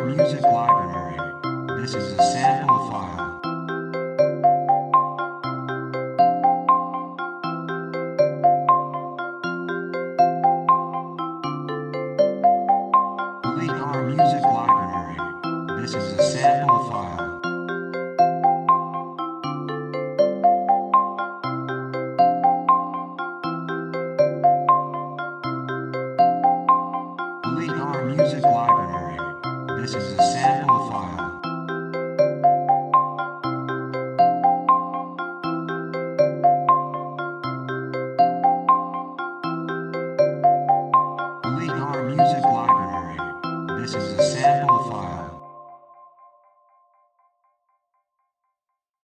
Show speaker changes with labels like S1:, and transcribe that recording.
S1: Music Library. This is a sample file. Delete our music library. This is a sample file. Delete our music library. This is a sample file. Delete our music